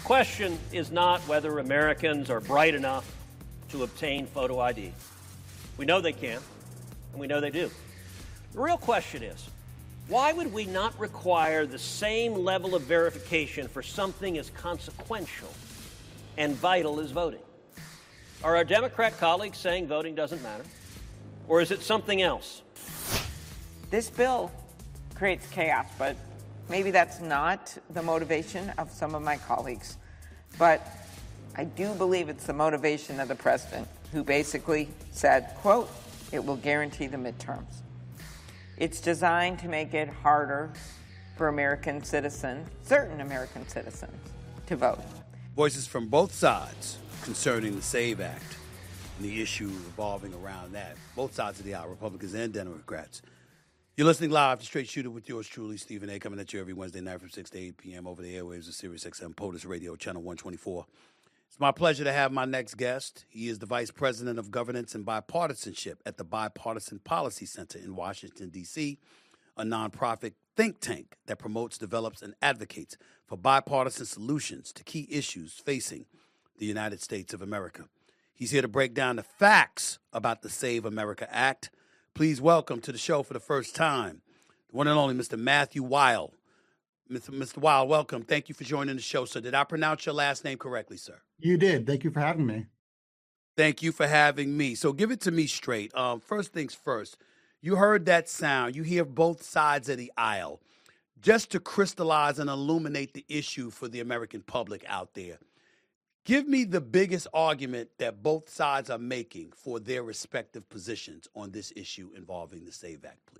question is not whether Americans are bright enough to obtain photo ID. We know they can, and we know they do. The real question is, why would we not require the same level of verification for something as consequential and vital as voting? Are our Democrat colleagues saying voting doesn't matter? Or is it something else? This bill creates chaos, but maybe that's not the motivation of some of my colleagues. But I do believe it's the motivation of the president, who basically said, quote, "It will guarantee the midterms." It's designed to make it harder for American citizens, certain American citizens, to vote. Voices from both sides concerning the SAVE Act and the issue revolving around that. Both sides of the aisle, Republicans and Democrats. You're listening live to Straight Shooter with yours truly, Stephen A., coming at you every Wednesday night from 6 to 8 p.m. over the airwaves of SiriusXM POTUS Radio, Channel 124. It's my pleasure to have my next guest. He is the Vice President of Governance and Bipartisanship at the Bipartisan Policy Center in Washington, D.C., a nonprofit think tank that promotes, develops, and advocates for bipartisan solutions to key issues facing the United States of America. He's here to break down the facts about the Save America Act. Please welcome to the show for the first time, the one and only Mr. Matthew Weil. Mr. Weil, welcome. Thank you for joining the show, sir. Did I pronounce your last name correctly, sir? You did. Thank you for having me. Thank you for having me. So give it to me straight. First things first, you heard that sound. You hear both sides of the aisle. Just to crystallize and illuminate the issue for the American public out there, give me the biggest argument that both sides are making for their respective positions on this issue involving the SAVE Act, please.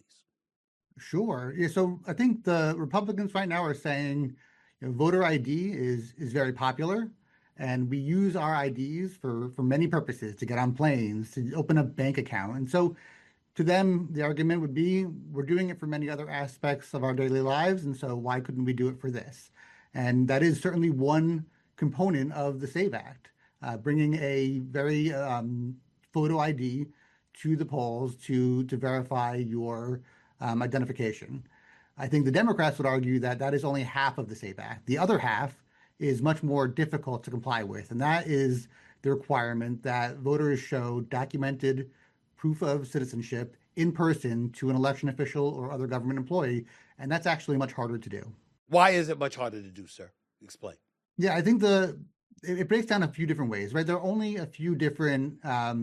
Sure. Yeah, so I think the Republicans right now are saying, voter ID is very popular, and we use our IDs for many purposes, to get on planes, to open a bank account. And so to them, the argument would be, we're doing it for many other aspects of our daily lives, and so why couldn't we do it for this? And that is certainly one component of the SAVE Act, bringing a very photo ID to the polls to verify your identification. I think the Democrats would argue that that is only half of the SAVE Act. The other half is much more difficult to comply with, and that is the requirement that voters show documented proof of citizenship in person to an election official or other government employee, and that's actually much harder to do. Why is it much harder to do, sir? Explain. Yeah, I think it breaks down a few different ways, right? There are only a few different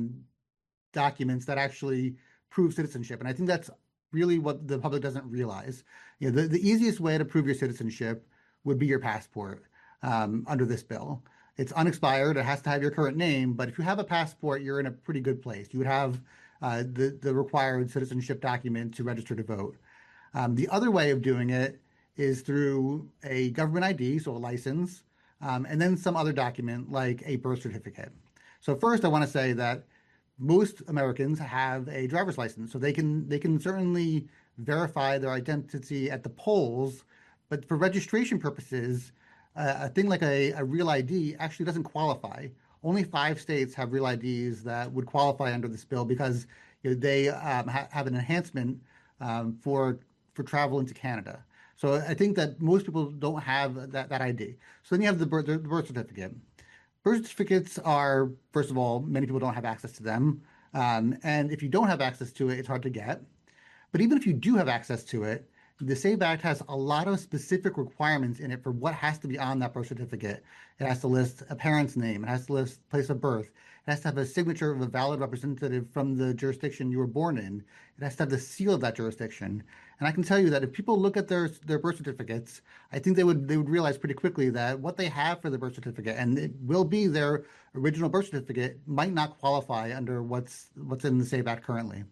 documents that actually prove citizenship, and I think that's really what the public doesn't realize. The easiest way to prove your citizenship would be your passport under this bill. It's unexpired. It has to have your current name, but if you have a passport, you're in a pretty good place. You would have the required citizenship document to register to vote. The other way of doing it is through a government ID, so a license, and then some other document like a birth certificate. So first, I want to say that most Americans have a driver's license, so they can certainly verify their identity at the polls, but for registration purposes, a thing like a real ID actually doesn't qualify. Only 5 states have real IDs that would qualify under this bill because they have an enhancement for travel into Canada. So I think that most people don't have that ID. So then you have the birth certificate. Birth certificates are, first of all, many people don't have access to them. And if you don't have access to it, it's hard to get. But even if you do have access to it, the SAVE Act has a lot of specific requirements in it for what has to be on that birth certificate. It has to list a parent's name. It has to list place of birth. It has to have a signature of a valid representative from the jurisdiction you were born in. It has to have the seal of that jurisdiction. And I can tell you that if people look at their birth certificates, I think they would realize pretty quickly that what they have for the birth certificate, and it will be their original birth certificate, might not qualify under what's in the SAVE Act currently.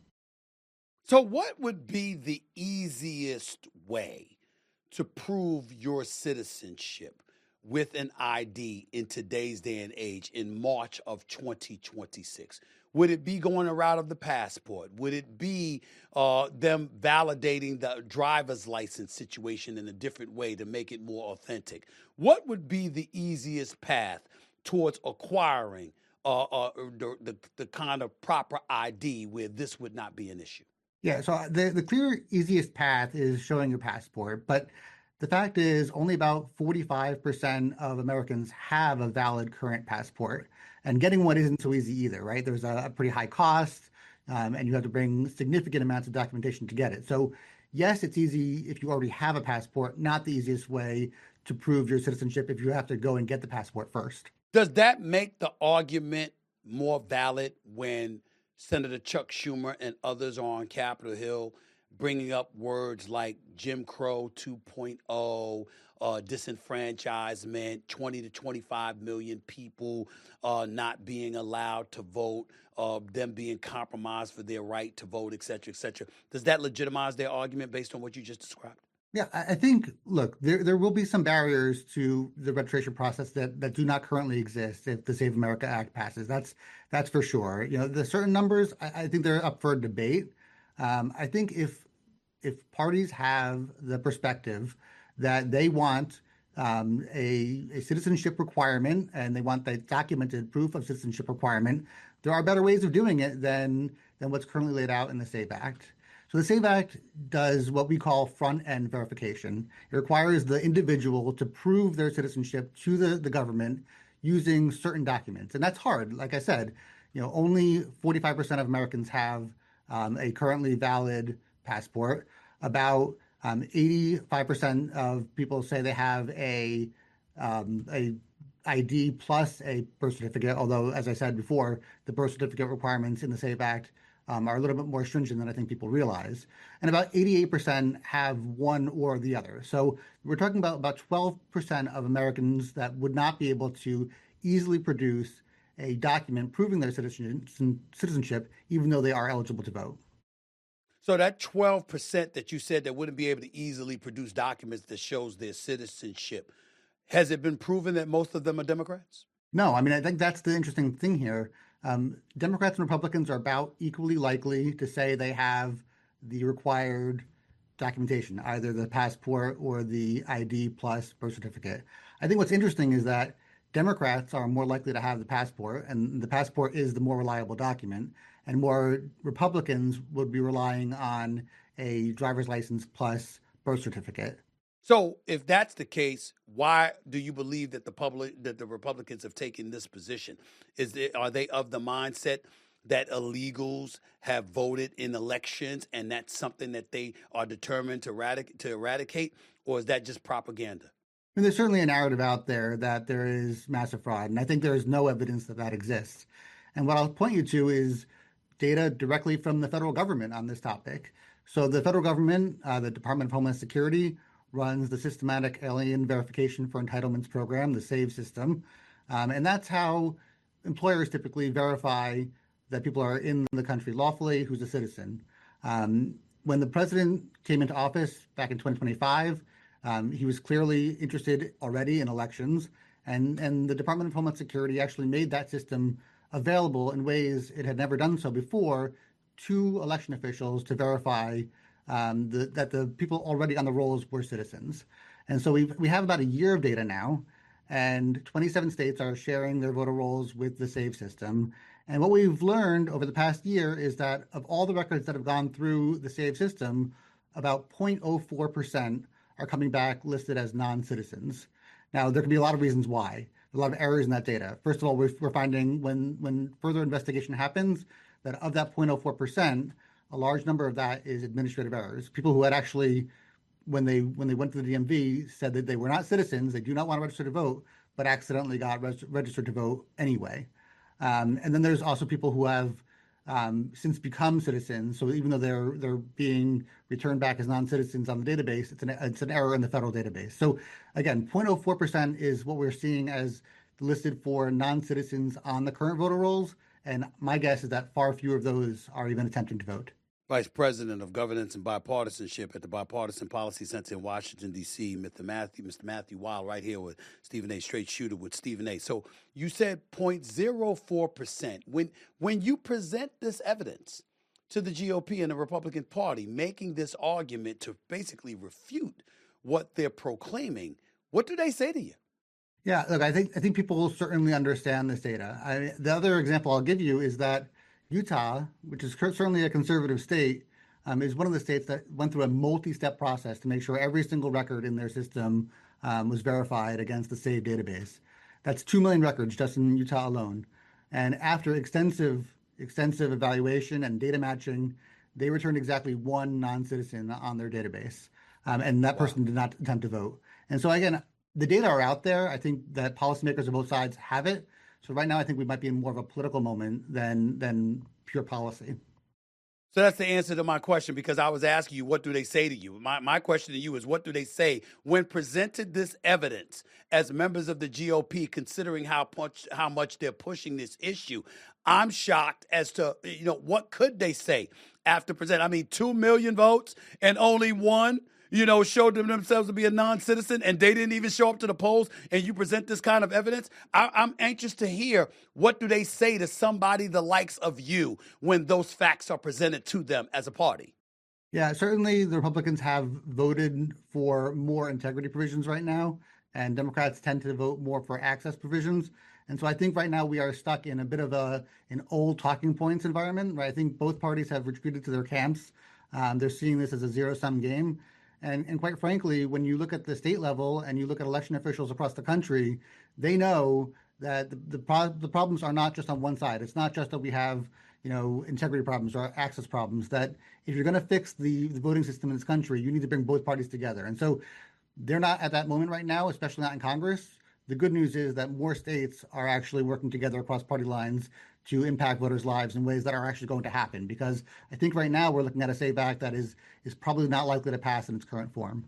So what would be the easiest way to prove your citizenship with an ID in today's day and age in March of 2026? Would it be going the route of the passport? Would it be them validating the driver's license situation in a different way to make it more authentic? What would be the easiest path towards acquiring the kind of proper ID where this would not be an issue? Yeah, so the clear, easiest path is showing your passport, but The fact is, only about 45% of Americans have a valid current passport. And getting one isn't so easy either, right? There's a pretty high cost, and you have to bring significant amounts of documentation to get it. So, yes, it's easy if you already have a passport, not the easiest way to prove your citizenship if you have to go and get the passport first. Does that make the argument more valid when Senator Chuck Schumer and others are on Capitol Hill bringing up words like Jim Crow 2.0, disenfranchisement, 20 to 25 million people not being allowed to vote, them being compromised for their right to vote, et cetera, et cetera? Does that legitimize their argument based on what you just described? Yeah, I think, look, there will be some barriers to the registration process that do not currently exist if the Save America Act passes. That's for sure. You know, the certain numbers, I think they're up for debate. I think if parties have the perspective that they want a citizenship requirement and they want the documented proof of citizenship requirement, there are better ways of doing it than what's currently laid out in the SAVE Act. So the SAVE Act does what we call front-end verification. It requires the individual to prove their citizenship to the government using certain documents. And that's hard. Like I said, you know, only 45% of Americans have a currently valid passport. About 85% of people say they have a ID plus a birth certificate, although, as I said before, the birth certificate requirements in the SAVE Act are a little bit more stringent than I think people realize. And about 88% have one or the other. So we're talking about 12% of Americans that would not be able to easily produce a document proving their citizenship, even though they are eligible to vote. So that 12% that you said that wouldn't be able to easily produce documents that shows their citizenship, has it been proven that most of them are Democrats? No, I mean, I think that's the interesting thing here. Democrats and Republicans are about equally likely to say they have the required documentation, either the passport or the ID plus birth certificate. I think what's interesting is that Democrats are more likely to have the passport, and the passport is the more reliable document, and more Republicans would be relying on a driver's license plus birth certificate. So if that's the case, why do you believe that the Republicans have taken this position? Are they of the mindset that illegals have voted in elections and that's something that they are determined to eradicate, or is that just propaganda? And there's certainly a narrative out there that there is massive fraud, and I think there is no evidence that exists. And what I'll point you to is data directly from the federal government on this topic. So the federal government, the Department of Homeland Security, runs the Systematic Alien Verification for Entitlements program, the SAVE system. And that's how employers typically verify that people are in the country lawfully, who's a citizen. When the president came into office back in 2025, he was clearly interested already in elections. And the Department of Homeland Security actually made that system available in ways it had never done so before to election officials to verify that the people already on the rolls were citizens. And so we have about a year of data now, and 27 states are sharing their voter rolls with the SAVE system. And what we've learned over the past year is that of all the records that have gone through the SAVE system, about 0.04% are coming back listed as non-citizens. Now, there can be a lot of reasons why. There's a lot of errors in that data. First of all, we're finding when further investigation happens that of that 0.04%, a large number of that is administrative errors. People who had actually, when they went to the DMV, said that they were not citizens, they do not want to register to vote, but accidentally got registered to vote anyway. And then there's also people who have since become citizens. So even though they're being returned back as non-citizens on the database, it's an error in the federal database. So again, 0.04% is what we're seeing as listed for non-citizens on the current voter rolls. And my guess is that far fewer of those are even attempting to vote. Vice President of Governance and Bipartisanship at the Bipartisan Policy Center in Washington, D.C., Mr. Matthew Weil, right here with Stephen A. Straight Shooter with Stephen A. So you said 0.04%. When you present this evidence to the GOP and the Republican Party, making this argument to basically refute what they're proclaiming, what do they say to you? Yeah, look, I think people will certainly understand this data. The other example I'll give you is that Utah, which is certainly a conservative state, is one of the states that went through a multi-step process to make sure every single record in their system was verified against the SAVE database. That's 2 million records just in Utah alone. And after extensive evaluation and data matching, they returned exactly one non-citizen on their database. And that person did not attempt to vote. And so again, the data are out there. I think that policymakers on both sides have it. So right now, I think we might be in more of a political moment than pure policy. So that's the answer to my question, because I was asking you, what do they say to you? My question to you is, what do they say when presented this evidence as members of the GOP, considering how much they're pushing this issue? I'm shocked as to, what could they say after present? I mean, 2 million votes and only one, showed themselves to be a non-citizen, and they didn't even show up to the polls, and you present this kind of evidence? I'm anxious to hear, what do they say to somebody the likes of you when those facts are presented to them as a party? Yeah, certainly the Republicans have voted for more integrity provisions right now, and Democrats tend to vote more for access provisions. And so I think right now we are stuck in a bit of an old talking points environment, right? I think both parties have retreated to their camps. They're seeing this as a zero-sum game. And quite frankly, when you look at the state level and you look at election officials across the country, they know that the problems are not just on one side. It's not just that we have, integrity problems or access problems, that if you're going to fix the voting system in this country, you need to bring both parties together. And so they're not at that moment right now, especially not in Congress. The good news is that more states are actually working together across party lines to impact voters' lives in ways that are actually going to happen. Because I think right now we're looking at a SAVE Act that is probably not likely to pass in its current form.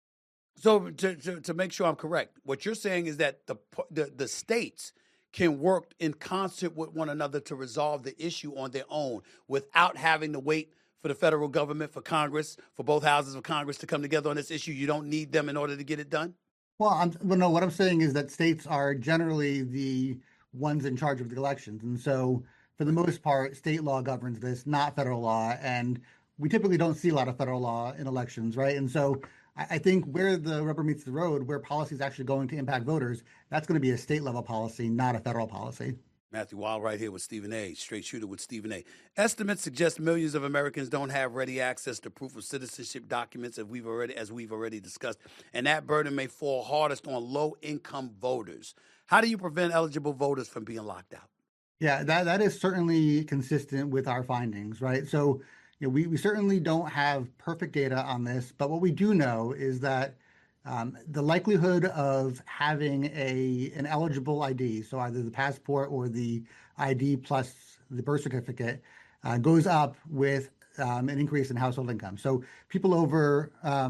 So to make sure I'm correct, what you're saying is that the states can work in concert with one another to resolve the issue on their own without having to wait for the federal government, for Congress, for both houses of Congress to come together on this issue. You don't need them in order to get it done? Well, no, what I'm saying is that states are generally the ones in charge of the elections. And so for the most part, state law governs this, not federal law. And we typically don't see a lot of federal law in elections, right? And so I think where the rubber meets the road, where policy is actually going to impact voters, that's going to be a state level policy, not a federal policy. Matthew Wild right here with Stephen A., Straight Shooter with Stephen A. Estimates suggest millions of Americans don't have ready access to proof of citizenship documents, as we've already discussed, and that burden may fall hardest on low-income voters. How do you prevent eligible voters from being locked out? Yeah, that is certainly consistent with our findings, right? So we certainly don't have perfect data on this, but what we do know is that the likelihood of having an eligible ID, so either the passport or the ID plus the birth certificate, goes up with an increase in household income. So people over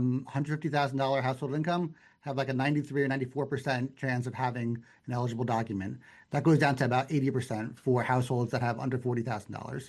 $150,000 household income have like a 93 or 94% chance of having an eligible document. That goes down to about 80% for households that have under $40,000.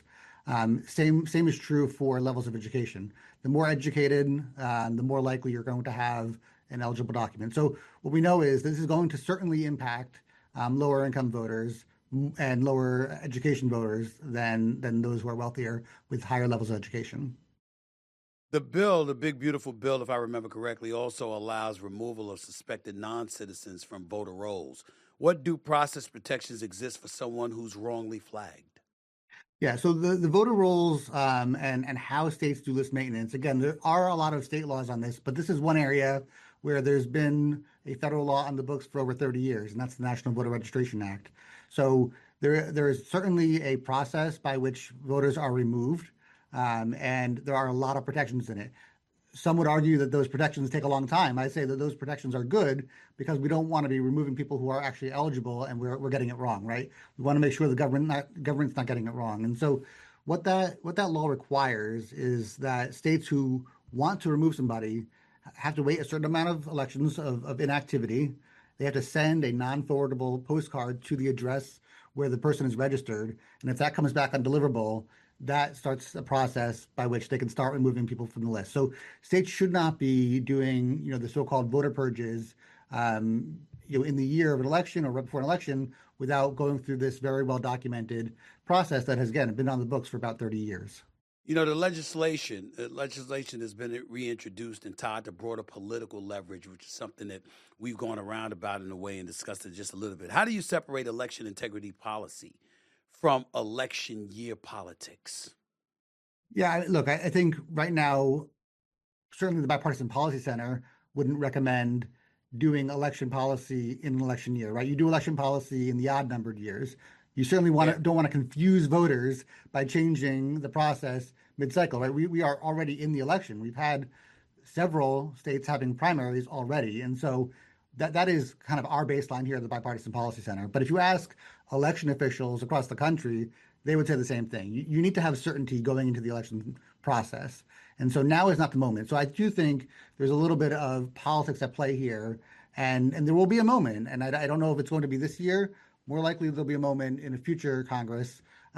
Same is true for levels of education. The more educated, the more likely you're going to have an eligible document. So what we know is this is going to certainly impact lower income voters and lower education voters than those who are wealthier with higher levels of education. The bill, the big, beautiful bill, if I remember correctly, also allows removal of suspected non-citizens from voter rolls. What due process protections exist for someone who's wrongly flagged? Yeah, so the voter rolls and how states do list maintenance, again, there are a lot of state laws on this, but this is one area where there's been a federal law on the books for over 30 years, and that's the National Voter Registration Act. So there is certainly a process by which voters are removed, and there are a lot of protections in it. Some would argue that those protections take a long time. I say that those protections are good because we don't want to be removing people who are actually eligible and we're getting it wrong, right? We want to make sure the government's not getting it wrong. And so what that law requires is that states who want to remove somebody have to wait a certain amount of elections of inactivity. They have to send a non-forwardable postcard to the address where the person is registered. And if that comes back undeliverable, that starts a process by which they can start removing people from the list. So states should not be doing, the so-called voter purges, in the year of an election or right before an election without going through this very well-documented process that has, again, been on the books for about 30 years. The legislation has been reintroduced and tied to broader political leverage, which is something that we've gone around about in a way and discussed it just a little bit. How do you separate election integrity policy from election year politics? Yeah, look, I think right now, certainly the Bipartisan Policy Center wouldn't recommend doing election policy in an election year, right? You do election policy in the odd numbered years. You certainly Yeah. don't want to confuse voters by changing the process mid-cycle, right? We are already in the election. We've had several states having primaries already. And so that is kind of our baseline here at the Bipartisan Policy Center. But if you ask election officials across the country, they would say the same thing. You need to have certainty going into the election process. And so now is not the moment. So I do think there's a little bit of politics at play here. And there will be a moment, and I don't know if it's going to be this year. More likely, there'll be a moment in a future Congress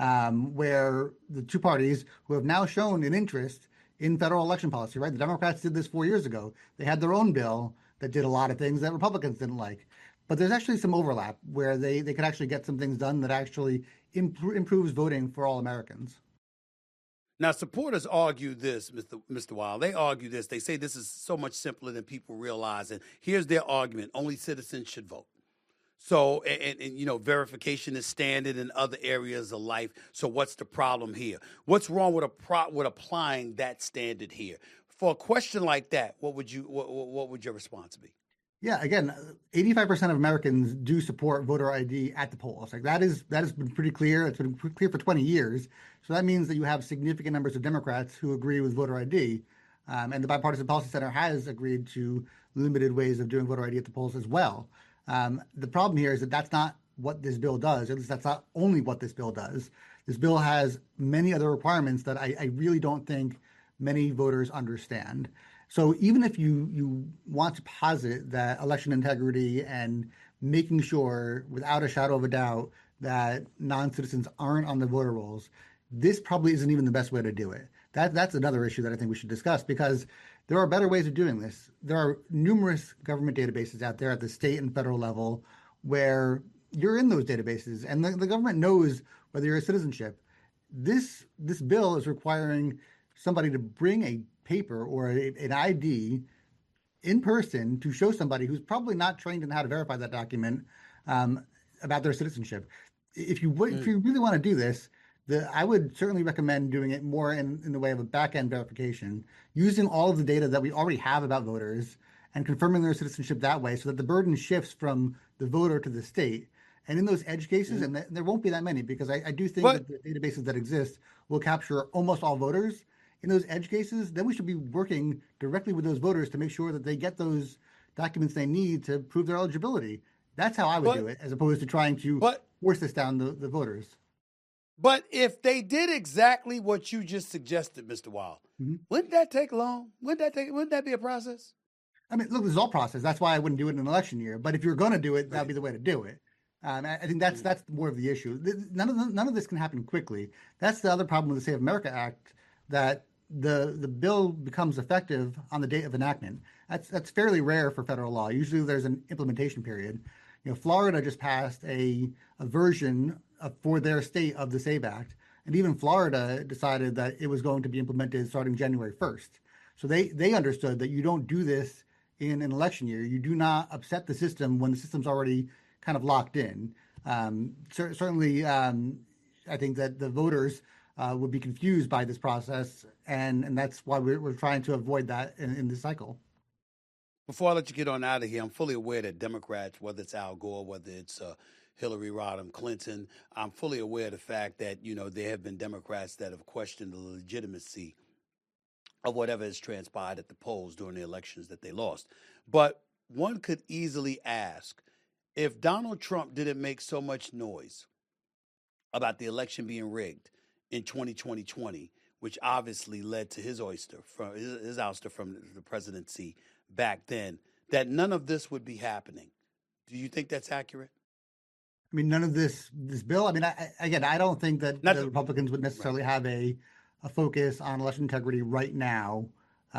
where the two parties who have now shown an interest in federal election policy, right? The Democrats did this 4 years ago. They had their own bill that did a lot of things that Republicans didn't like. But there's actually some overlap where they could actually get some things done that actually improves voting for all Americans. Now, supporters argue this, Mr. Weil. They argue this. They say this is so much simpler than people realize. And here's their argument. Only citizens should vote. So, and you know, verification is standard in other areas of life. So what's the problem here? What's wrong with applying that standard here? For a question like that, what would your response be? Yeah, again, 85% of Americans do support voter ID at the polls. Like that has been pretty clear. It's been clear for 20 years. So that means that you have significant numbers of Democrats who agree with voter ID. And the Bipartisan Policy Center has agreed to limited ways of doing voter ID at the polls as well. The problem here is that that's not what this bill does. At least that's not only what this bill does. This bill has many other requirements that I really don't think many voters understand. So even if you want to posit that election integrity and making sure without a shadow of a doubt that non-citizens aren't on the voter rolls, this probably isn't even the best way to do it. That's another issue that I think we should discuss because there are better ways of doing this. There are numerous government databases out there at the state and federal level where you're in those databases and the government knows whether you're a citizenship. This bill is requiring somebody to bring a paper or an ID in person to show somebody who's probably not trained in how to verify that document about their citizenship. If you really want to do this, I would certainly recommend doing it more in the way of a back-end verification, using all of the data that we already have about voters and confirming their citizenship that way so that the burden shifts from the voter to the state. And in those edge cases, and there won't be that many because I do think that the databases that exist will capture almost all voters. In those edge cases, then we should be working directly with those voters to make sure that they get those documents they need to prove their eligibility. That's how I would do it, as opposed to trying to force this down the voters. But if they did exactly what you just suggested, Mr. Weil, wouldn't that take long? Wouldn't that be a process? I mean, look, this is all process. That's why I wouldn't do it in an election year. But if you're going to do it, that'd be the way to do it. I think that's more of the issue. None of this can happen quickly. That's the other problem with the Save America Act, that the bill becomes effective on the date of enactment. That's fairly rare for federal law. Usually there's an implementation period. You know, Florida just passed a version for their state of the SAVE Act, and even Florida decided that it was going to be implemented starting January 1st. So they understood that you don't do this in an election year. You do not upset the system when the system's already kind of locked in. Certainly, I think that the voters would be confused by this process, and that's why we're trying to avoid that in this cycle. Before I let you get on out of here, I'm fully aware that Democrats, whether it's Al Gore, whether it's Hillary Rodham Clinton, I'm fully aware of the fact that, you know, there have been Democrats that have questioned the legitimacy of whatever has transpired at the polls during the elections that they lost. But one could easily ask, if Donald Trump didn't make so much noise about the election being rigged in 2020, which obviously led to his ouster from the presidency back then, that none of this would be happening. Do you think that's accurate? I mean, none of this bill. I mean, I don't think that the Republicans would necessarily have a focus on election integrity right now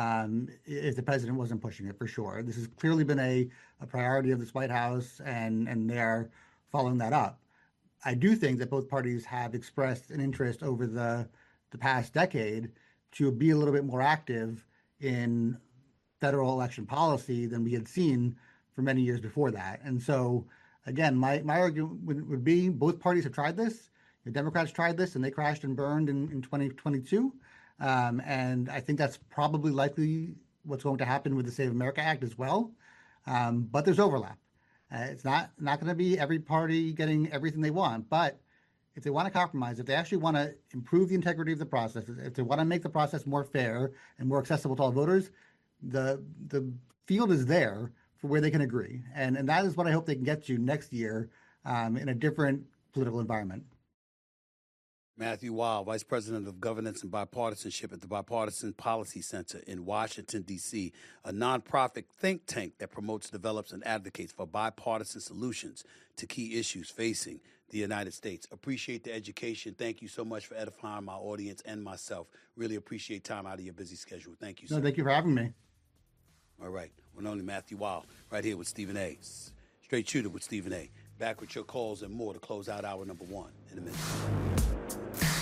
if the president wasn't pushing it, for sure. This has clearly been a priority of this White House, and they're following that up. I do think that both parties have expressed an interest over the past decade to be a little bit more active in federal election policy than we had seen for many years before that. And so, again, my argument would be both parties have tried this. The Democrats tried this and they crashed and burned in 2022. And I think that's probably likely what's going to happen with the Save America Act as well. But there's overlap. It's not going to be every party getting everything they want, but if they want to compromise, if they actually want to improve the integrity of the process, if they want to make the process more fair and more accessible to all voters, the field is there for where they can agree. And that is what I hope they can get to next year in a different political environment. Matthew Weil, Vice President of Governance and Bipartisanship at the Bipartisan Policy Center in Washington, D.C., a nonprofit think tank that promotes, develops, and advocates for bipartisan solutions to key issues facing the United States. Appreciate the education. Thank you so much for edifying my audience and myself. Really appreciate time out of your busy schedule. Thank you, sir. No, thank you for having me. All right. One only Matthew Weil, right here with Stephen A. Straight Shooter with Stephen A. Back with your calls and more to close out hour number one in a minute.